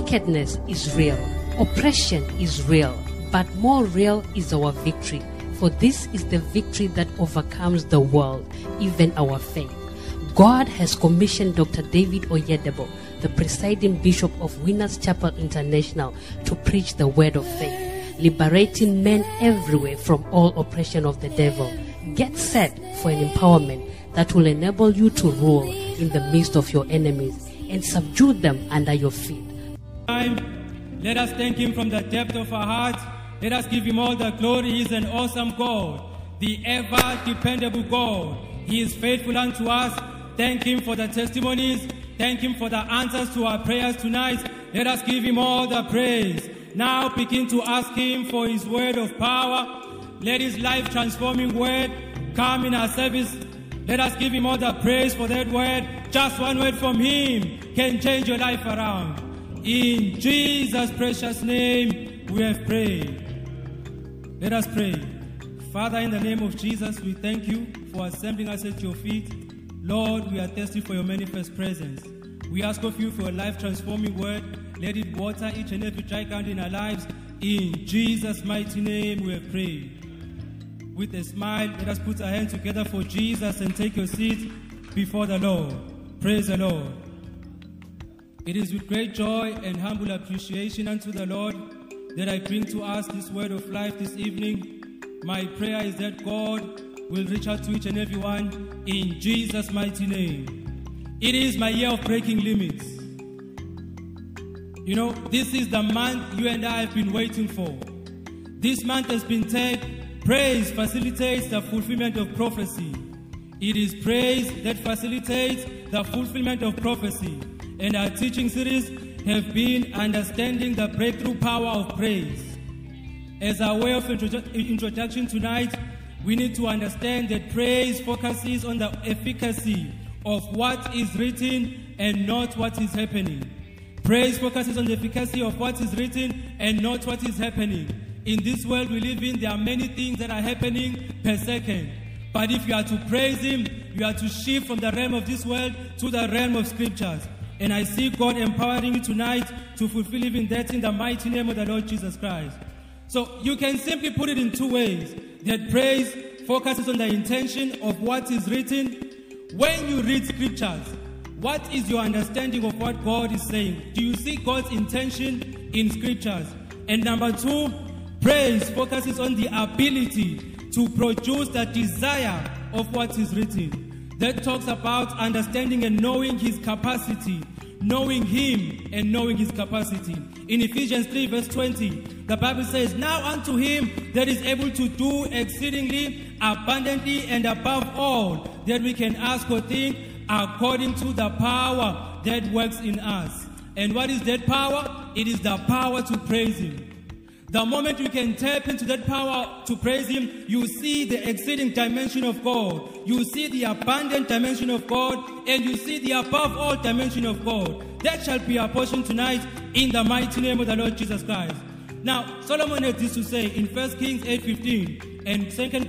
Wickedness is real, oppression is real, but more real is our victory. For this is the victory that overcomes the world, even our faith. God has commissioned Dr. David Oyedepo, the presiding bishop of Winners Chapel International, to preach the word of faith, liberating men everywhere from all oppression of the devil. Get set for an empowerment that will enable you to rule in the midst of your enemies and subdue them under your feet. Let us thank him from the depth of our heart. Let us give him all the glory. He is an awesome God, the ever-dependable God. He is faithful unto us. Thank him for the testimonies. Thank him for the answers to our prayers tonight. Let us give him all the praise. Now begin to ask him for his word of power. Let his life-transforming word come in our service. Let us give him all the praise for that word. Just one word from him can change your life around. In Jesus' precious name, we have prayed. Let us pray. Father, in the name of Jesus, we thank you for assembling us at your feet. Lord, we are thirsty for your manifest presence. We ask of you for a life-transforming word. Let it water each and every dry ground in our lives. In Jesus' mighty name, we have prayed. With a smile, let us put our hands together for Jesus and take your seat before the Lord. Praise the Lord. It is with great joy and humble appreciation unto the Lord that I bring to us this word of life this evening. My prayer is that God will reach out to each and every one in Jesus' mighty name. It is my year of breaking limits. You know, this is the month you and I have been waiting for. This month has been tagged, Praise facilitates the fulfillment of prophecy. It is praise that facilitates the fulfillment of prophecy. And our teaching series have been understanding the breakthrough power of praise. As our way of introduction tonight, we need to understand that praise focuses on the efficacy of what is written and not what is happening. Praise focuses on the efficacy of what is written and not what is happening. In this world we live in, there are many things that are happening per second. But if you are to praise him, you are to shift from the realm of this world to the realm of scriptures. And I see God empowering you tonight to fulfill even that in the mighty name of the Lord Jesus Christ. So you can simply put it in two ways. That praise focuses on the intention of what is written. When you read scriptures, what is your understanding of what God is saying? Do you see God's intention in scriptures? And number two, praise focuses on the ability to produce the desire of what is written. That talks about understanding and knowing his capacity, knowing him and knowing his capacity. In Ephesians 3 verse 20, the Bible says, "Now unto him that is able to do exceedingly abundantly and above all that we can ask or think, according to the power that works in us." And what is that power? It is the power to praise him. The moment you can tap into that power to praise him, you see the exceeding dimension of God. You see the abundant dimension of God, and you see the above all dimension of God. That shall be our portion tonight in the mighty name of the Lord Jesus Christ. Now, Solomon had this to say in 1 Kings 8:15 and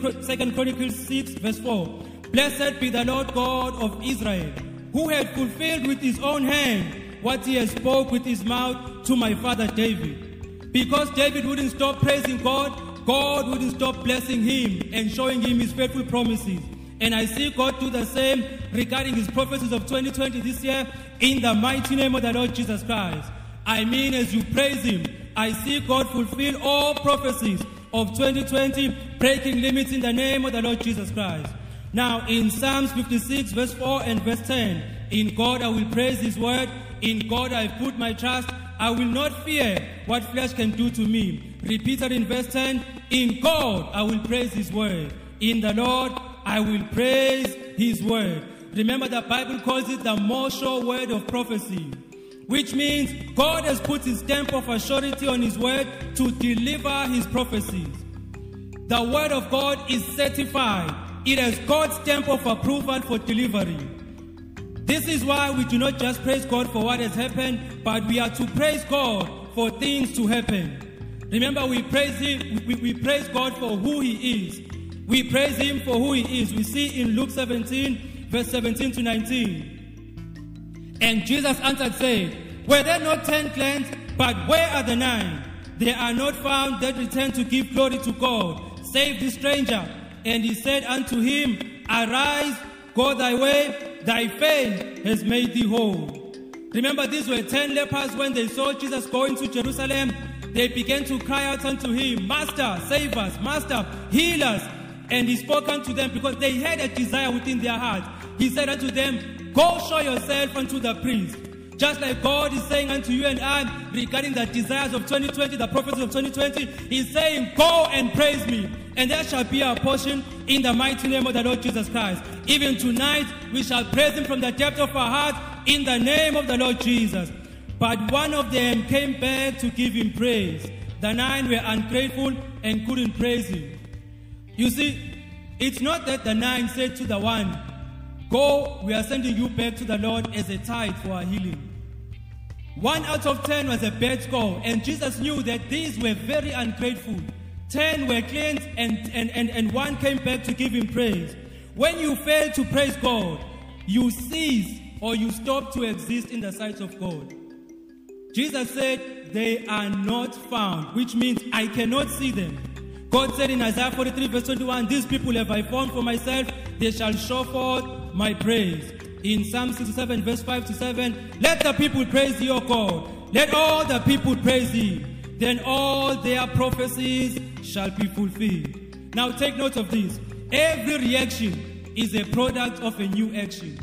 2 Chronicles 6 verse 4. "Blessed be the Lord God of Israel, who had fulfilled with his own hand what he has spoke with his mouth to my father David." Because David wouldn't stop praising God, God wouldn't stop blessing him and showing him his faithful promises. And I see God do the same regarding his prophecies of 2020 this year in the mighty name of the Lord Jesus Christ. I mean, as you praise him, I see God fulfill all prophecies of 2020, breaking limits in the name of the Lord Jesus Christ. Now, in Psalms 56 verse 4 and verse 10, "In God I will praise his word, in God I have put my trust, I will not fear what flesh can do to me." Repeated in verse 10, "In God I will praise his word. In the Lord I will praise his word." Remember, the Bible calls it the more sure word of prophecy, which means God has put his stamp of assurity on his word to deliver his prophecies. The word of God is certified. It has God's stamp of approval for delivery. This is why we do not just praise God for what has happened, but we are to praise God for things to happen. Remember, we praise him, we praise God for who he is. We praise him for who he is. We see in Luke 17, verse 17 to 19. "And Jesus answered, saying, Were there not 10 clans But where are the 9? They are not found that return to give glory to God, save the stranger. And he said unto him, Arise, go thy way, thy faith has made thee whole. Remember, these were 10 lepers. When they saw Jesus going to Jerusalem, they began to cry out unto him, Master, save us, Master, heal us. And he spoke unto them because they had a desire within their hearts. He said unto them, Go show yourself unto the priest. Just like God is saying unto you and I regarding the desires of 2020, the prophecies of 2020, He's saying, Go and praise me, and there shall be our portion in the mighty name of the Lord Jesus Christ. Even tonight, we shall praise Him from the depth of our heart in the name of the Lord Jesus. But one of them came back to give Him praise. The 9 were ungrateful and couldn't praise Him. You see, it's not that the 9 said to the 1, Go, we are sending you back to the Lord as a tithe for our healing. 1 out of 10 was a bad score, and Jesus knew that these were very ungrateful. 10 were cleansed, and 1 came back to give Him praise. When you fail to praise God, you cease or you stop to exist in the sight of God. Jesus said, They are not found, which means I cannot see them. God said in Isaiah 43 verse 21, These people have I formed for myself, they shall show forth my praise. In Psalm 67 verse 5 to 7, Let the people praise thee, O God. Let all the people praise thee. Then all their prophecies shall be fulfilled. Now take note of this. Every reaction is a product of a new action.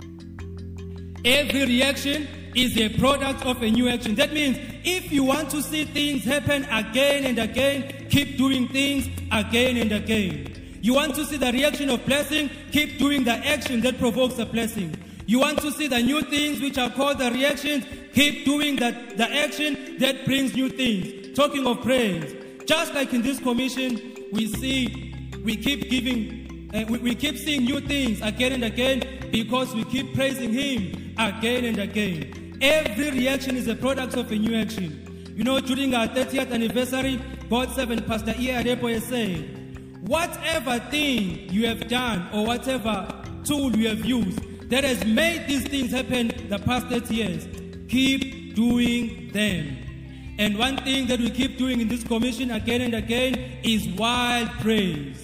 Every reaction is a product of a new action. That means if you want to see things happen again and again, keep doing things again and again. You want to see the reaction of blessing, keep doing the action that provokes the blessing. You want to see the new things which are called the reactions, keep doing the action that brings new things. Talking of praise, just like in this commission, we keep seeing new things again and again because we keep praising Him again and again. Every reaction is a product of a new action. You know, during our 30th anniversary, God's servant Pastor E.A. Adepo said, whatever thing you have done or whatever tool you have used that has made these things happen the past 30 years, keep doing them. And one thing that we keep doing in this commission again and again is wild praise.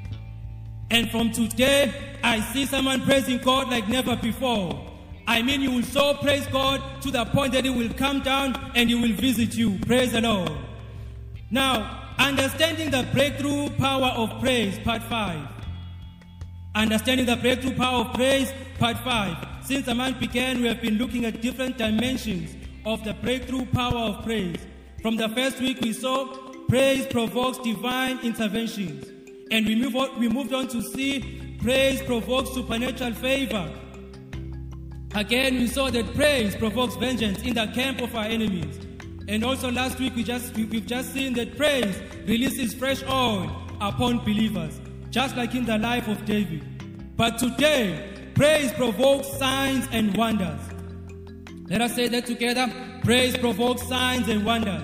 And from today, I see someone praising God like never before. I mean, you will so praise God to the point that He will come down and He will visit you. Praise the Lord. Now, understanding the breakthrough power of praise, part 5. Understanding the breakthrough power of praise, part 5. Since the month began, we have been looking at different dimensions of the breakthrough power of praise. From the first week, we saw praise provokes divine interventions. And we moved on to see praise provokes supernatural favor. Again, we saw that praise provokes vengeance in the camp of our enemies. And also last week, we've just seen that praise releases fresh oil upon believers, just like in the life of David. But today, praise provokes signs and wonders. Let us say that together. Praise provokes signs and wonders.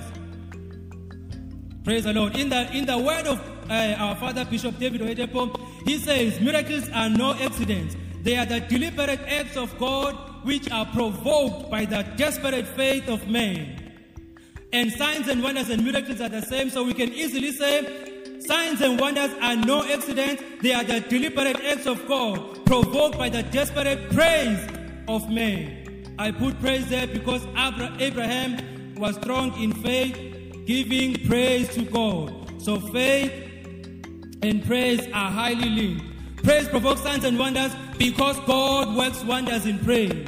Praise the Lord. In the word of our Father Bishop David Oyedepo, he says, miracles are no accidents. They are the deliberate acts of God which are provoked by the desperate faith of man. And signs and wonders and miracles are the same, so we can easily say signs and wonders are no accident. They are the deliberate acts of God provoked by the desperate praise of man. I put praise there because Abraham was strong in faith, giving praise to God. So faith and praise are highly linked. Praise provokes signs and wonders because God works wonders in praise.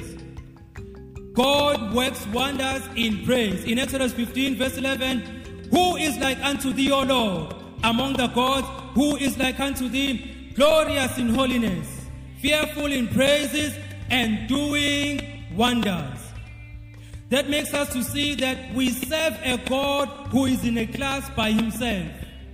God works wonders in praise. In Exodus 15 verse 11, who is like unto thee, O Lord, among the gods? Who is like unto thee, glorious in holiness, fearful in praises, and doing wonders? That makes us to see that we serve a God who is in a class by Himself.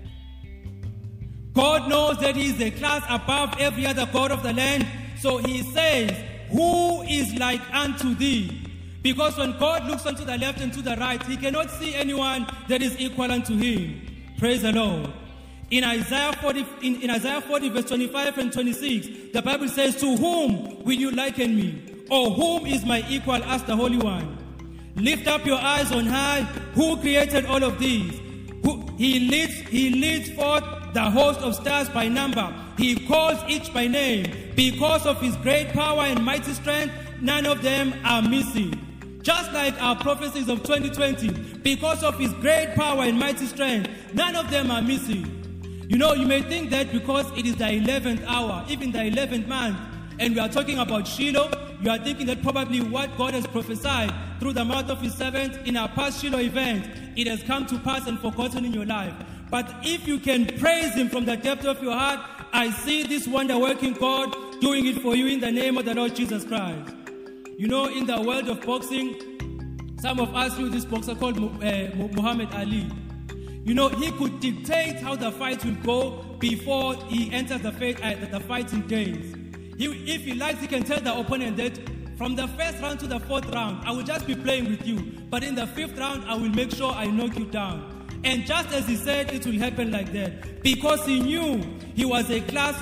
God knows that He is a class above every other God of the land. So He says, who is like unto thee? Because when God looks unto the left and to the right, He cannot see anyone that is equal unto Him. Praise the Lord. In Isaiah 40 verse 25 and 26, the Bible says, to whom will you liken me? Or whom is my equal? Asked the Holy One. Lift up your eyes on high. Who created all of these? He leads forth the host of stars by number. He calls each by name. Because of his great power and mighty strength, none of them are missing. Just like our prophecies of 2020, because of his great power and mighty strength, none of them are missing. You know, you may think that because it is the 11th hour, even the 11th month, and we are talking about Shiloh, you are thinking that probably what God has prophesied through the mouth of his servant in our past Shiloh event, it has come to pass and forgotten in your life. But if you can praise him from the depth of your heart, I see this wonder-working God doing it for you in the name of the Lord Jesus Christ. You know, in the world of boxing, some of us knew this boxer called Muhammad Ali. You know, he could dictate how the fight will go before he enters the fighting days. If he likes, he can tell the opponent that from the first round to the fourth round, I will just be playing with you. But in the fifth round, I will make sure I knock you down. And just as he said, it will happen like that. Because he knew he was in a class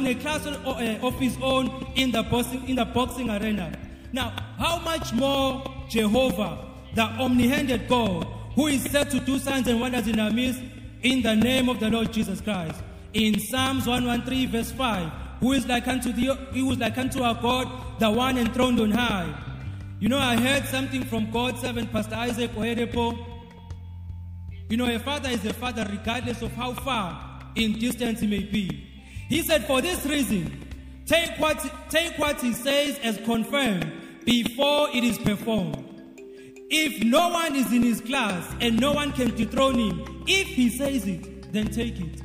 of his own in the boxing arena. Now, how much more Jehovah, the omni-handed God, who is said to do signs and wonders in our midst, in the name of the Lord Jesus Christ. In Psalms 113 verse 5, who is like unto our God, the one enthroned on high. You know, I heard something from God's servant, Pastor Isaac Oyedepo. You know, a father is a father regardless of how far in distance he may be. He said, for this reason, take what he says as confirmed before it is performed. If no one is in his class and no one can dethrone him, if he says it, then take it.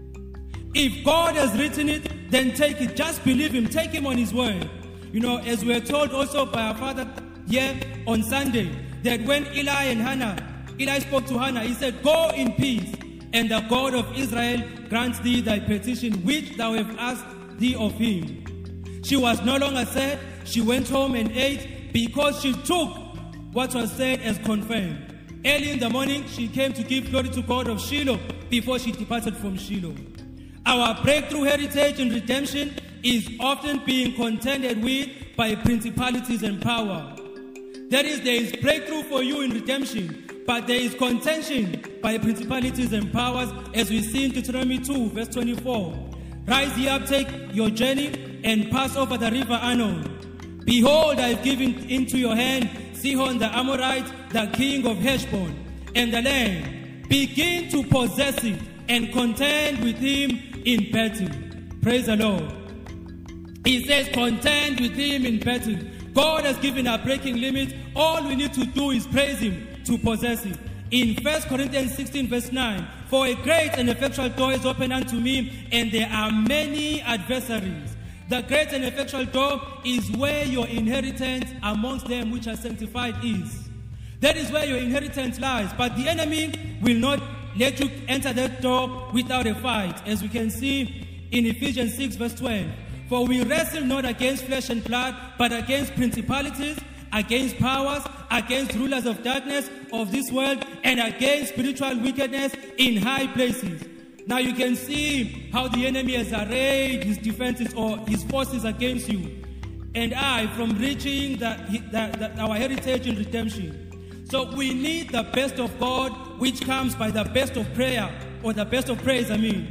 If God has written it, then take it. Just believe him. Take him on his word. You know, as we are told also by our father here on Sunday, that when Eli spoke to Hannah, he said, go in peace, and the God of Israel grants thee thy petition, which thou hast asked thee of him. She was no longer sad. She went home and ate because she took what was said as confirmed. Early in the morning, she came to give glory to God of Shiloh before she departed from Shiloh. Our breakthrough heritage and redemption is often being contended with by principalities and power. That is, there is breakthrough for you in redemption, but there is contention by principalities and powers, as we see in Deuteronomy 2, verse 24. Rise ye up, take your journey, and pass over the river Arnon. Behold, I have given into your hand Sihon the Amorite, the king of Heshbon, and the land. Begin to possess it and contend with him in battle. Praise the Lord. He says, contend with him in battle. God has given our breaking limits. All we need to do is praise him to possess it. In 1 Corinthians 16 verse 9, for a great and effectual door is open unto me, and there are many adversaries. The great and effectual door is where your inheritance amongst them which are sanctified is. That is where your inheritance lies. But the enemy will not let you enter that door without a fight, as we can see in Ephesians 6 verse 12. For we wrestle not against flesh and blood, but against principalities, against powers, against rulers of darkness of this world, and against spiritual wickedness in high places. Now you can see how the enemy has arrayed his defenses or his forces against you and I from reaching our heritage in redemption. So we need the best of God, which comes by the best of prayer, or the best of praise,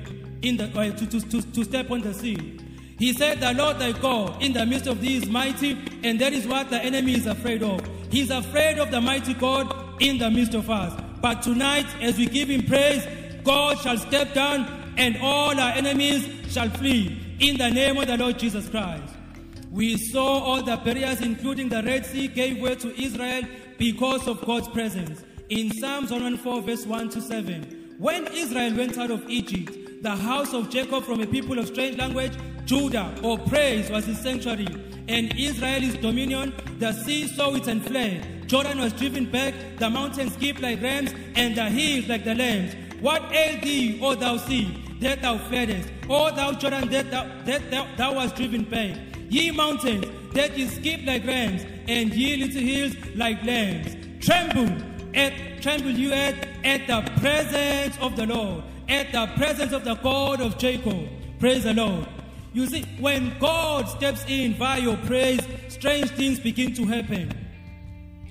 to step on the scene. He said, the Lord thy God in the midst of thee is mighty, and that is what the enemy is afraid of. He's afraid of the mighty God in the midst of us. But tonight, as we give him praise, God shall step down and all our enemies shall flee in the name of the Lord Jesus Christ. We saw all the barriers, including the Red Sea, gave way to Israel because of God's presence. In Psalms 114 verse 1 to 7, when Israel went out of Egypt, the house of Jacob from a people of strange language, Judah, or praise, was his sanctuary, and Israel his dominion. The sea saw it and fled. Jordan was driven back, the mountains skipped like rams, and the hills like the lambs. What ailed thee, O thou sea, that thou fleddest? O thou Jordan, that thou wast driven back? Ye mountains, that ye skip like rams, and ye little hills like lambs. Tremble you at the presence of the Lord, at the presence of the God of Jacob. Praise the Lord. You see, when God steps in via your praise, strange things begin to happen.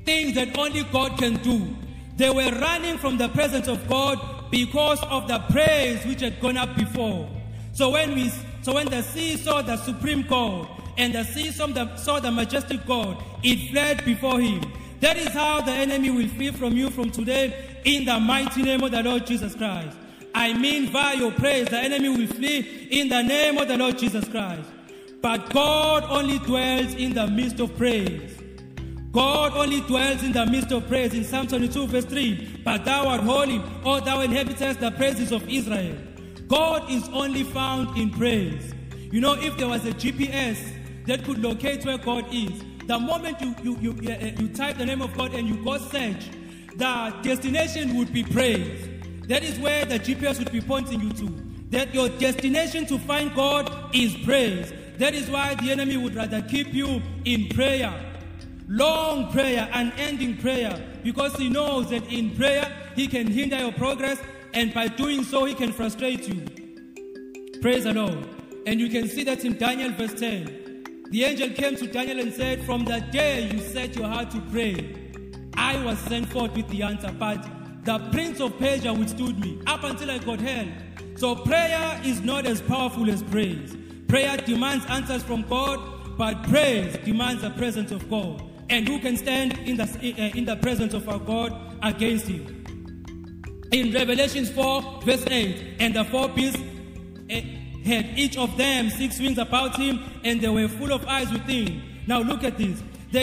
things that only God can do. They were running from the presence of God because of the praise which had gone up before. So when the sea saw the supreme God, and the sea saw the majestic God, it fled before him. That is how the enemy will flee from you from today, in the mighty name of the Lord Jesus Christ. I mean, via your praise, the enemy will flee in the name of the Lord Jesus Christ. But God only dwells in the midst of praise. God only dwells in the midst of praise. In Psalm 22 verse 3, but thou art holy, O thou inhabitest the praises of Israel. God is only found in praise. You know, if there was a GPS that could locate where God is, the moment you type the name of God and you go search, the destination would be praise. That is where the GPS would be pointing you to. That your destination to find God is praise. That is why the enemy would rather keep you in prayer. Long prayer, unending prayer. Because he knows that in prayer, he can hinder your progress. And by doing so, he can frustrate you. Praise the Lord. And you can see that in Daniel verse 10. The angel came to Daniel and said, from the day you set your heart to pray, I was sent forth with the answer. But the prince of Persia withstood me up until I got help. So prayer is not as powerful as praise. Prayer demands answers from God, but praise demands the presence of God. And who can stand in the presence of our God against him? In Revelation 4 verse 8, and the four beasts had each of them 6 wings about him, and they were full of eyes within. Now look at this.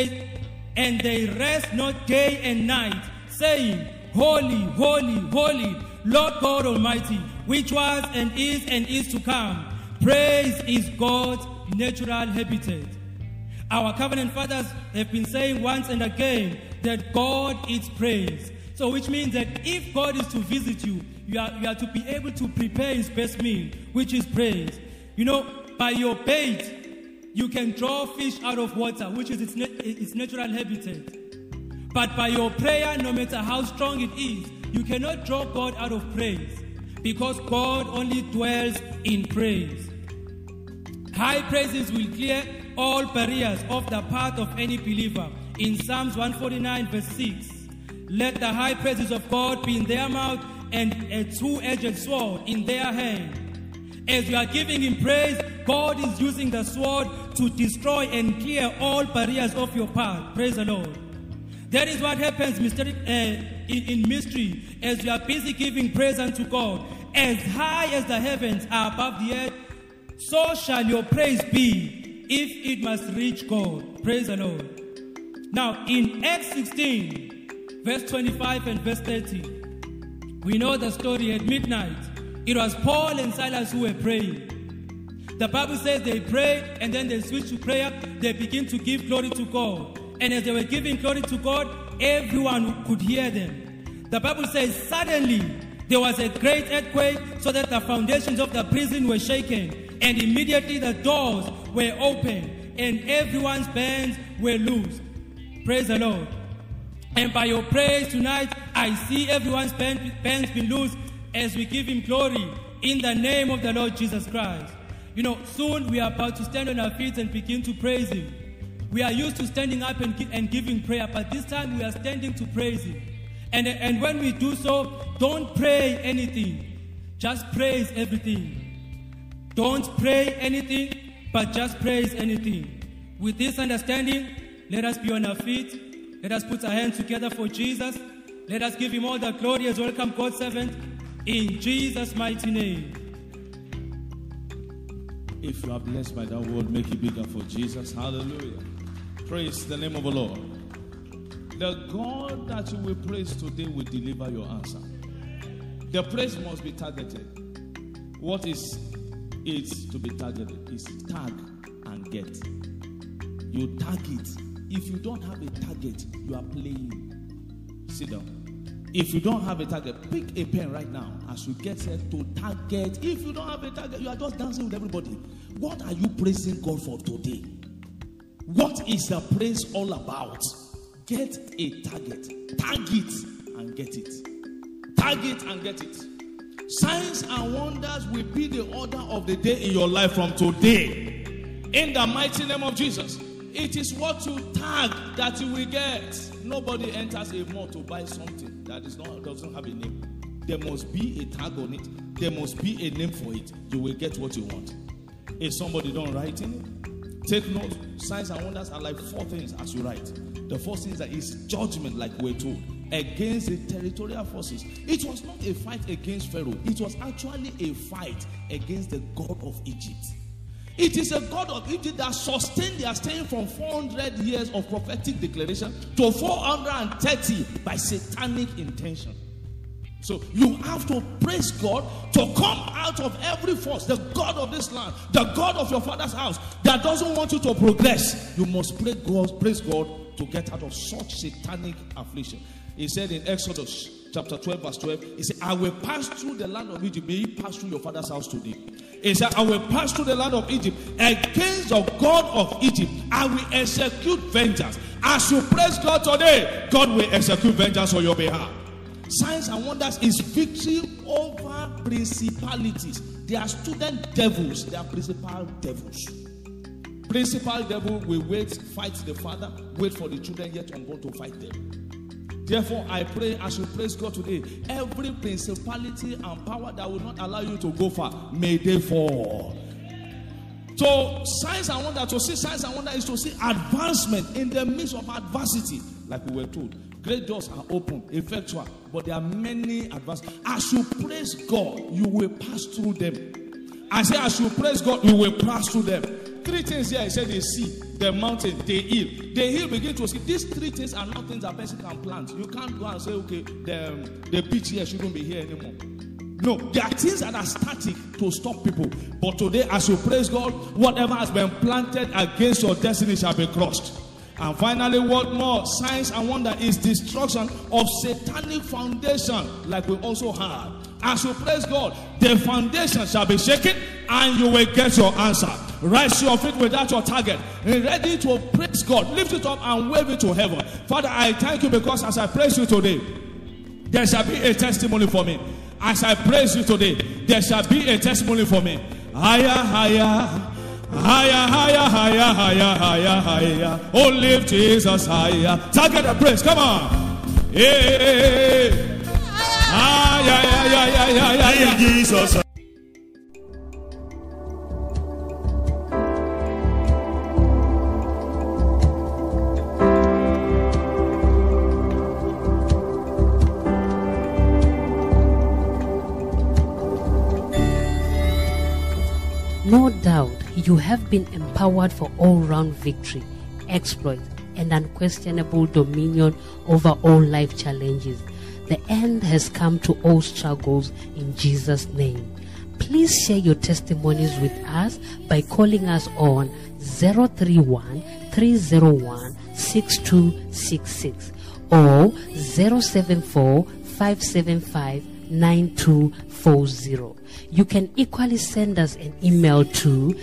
They rest not day and night, saying, Holy, holy, holy, Lord God Almighty, which was and is to come. Praise is God's natural habitat. Our covenant fathers have been saying once and again that God is praise. So which means that if God is to visit you, you are to be able to prepare his best meal, which is praise. You know, by your bait, you can draw fish out of water, which is its natural habitat. But by your prayer, no matter how strong it is, you cannot draw God out of praise, because God only dwells in praise. High praises will clear all barriers off the path of any believer. In Psalms 149 verse 6, let the high praises of God be in their mouth and a two-edged sword in their hand. As you are giving him praise, God is using the sword to destroy and clear all barriers off your path. Praise the Lord. That is what happens in mystery. As you are busy giving praise unto God, as high as the heavens are above the earth, so shall your praise be, if it must reach God. Praise the Lord. Now, in Acts 16, verse 25 and verse 30, we know the story. At midnight, it was Paul and Silas who were praying. The Bible says they prayed, and then they switched to prayer. They begin to give glory to God. And as they were giving glory to God, everyone could hear them. The Bible says suddenly there was a great earthquake, so that the foundations of the prison were shaken. And immediately the doors were open, and everyone's bands were loosed. Praise the Lord. And by your praise tonight, I see everyone's bands been loosed as we give him glory in the name of the Lord Jesus Christ. You know, soon we are about to stand on our feet and begin to praise him. We are used to standing up and giving prayer, but this time we are standing to praise him. And when we do so, don't pray anything. Just praise everything. Don't pray anything, but just praise anything. With this understanding, let us be on our feet. Let us put our hands together for Jesus. Let us give him all the glory as welcome God's servant in Jesus' mighty name. If you are blessed by that word, make it bigger for Jesus. Hallelujah. Praise the name of the Lord. The God that you will praise today will deliver your answer. The praise must be targeted. What is it to be targeted? It's tag and get. You tag it. If you don't have a target, you are playing. Sit down. If you don't have a target, pick a pen right now as you get set to target. If you don't have a target, you are just dancing with everybody. What are you praising God for today? What is the praise all about? Get a target. Tag it and get it. Tag it and get it. Signs and wonders will be the order of the day in your life from today. In the mighty name of Jesus. It is what you tag that you will get. Nobody enters a mall to buy something that doesn't have a name. There must be a tag on it. There must be a name for it. You will get what you want. Is somebody done writing? Take note. Signs and wonders are like 4 things as you write. The first thing is judgment, like we're told, against the territorial forces. It was not a fight against Pharaoh. It was actually a fight against the God of Egypt. It is a God of Egypt that sustained their staying from 400 years of prophetic declaration to 430 by satanic intention. So you have to praise God to come out of every force, the God of this land, the God of your father's house that doesn't want you to progress. You must praise God to get out of such satanic affliction. He said in Exodus chapter 12 verse 12, he said, I will pass through the land of Egypt. May you pass through your father's house today. He said, I will pass through the land of Egypt against the God of Egypt. I will execute vengeance. As you praise God today, God will execute vengeance on your behalf. Signs and wonders is victory over principalities. They are student devils. They are principal devils. Principal devil will fight the father, wait for the children yet unborn to fight them. Therefore, I pray as you praise God today, every principality and power that will not allow you to go far, may they fall. So, signs and wonder, to see signs and wonder is to see advancement in the midst of adversity, like we were told. Great doors are open, effectual, but there are many advances. As you praise God, you will pass through them. I say, as you praise God, you will pass through them. 3 things here, I said, they see the mountain, they heal. They heal, begin to see. These 3 things are not things that person can plant. You can't go and say, okay, the beach here shouldn't be here anymore. No, there are things that are static to stop people. But today, as you praise God, whatever has been planted against your destiny shall be crushed. And finally, what more? Signs and wonder is destruction of satanic foundation, like we also had. As you praise God, the foundation shall be shaken and you will get your answer. Rise your feet without your target, ready to praise God. Lift it up and wave it to heaven. Father, I thank you because as I praise you today, there shall be a testimony for me. As I praise you today, there shall be a testimony for me. Higher, higher, higher, higher, higher, higher, higher, higher. Oh, lift Jesus higher. Target the praise. Come on. Hey. Higher, Jesus. No doubt you have been empowered for all-round victory, exploit, and unquestionable dominion over all life challenges. The end has come to all struggles in Jesus' name. Please share your testimonies with us by calling us on 031-301-6266 or 074-575-9240. You can equally send us an email to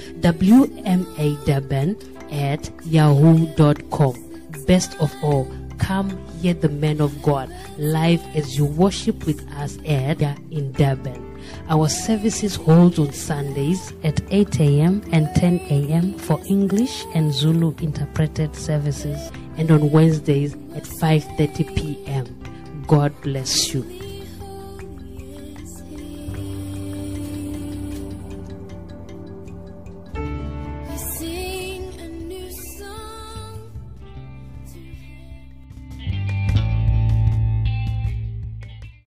wmadurban@yahoo.com. Best of all, come hear the man of God live as you worship with us in Durban. Our services hold on Sundays at 8 a.m. and 10 a.m. for English and Zulu interpreted services, and on Wednesdays at 5:30 p.m. God bless you.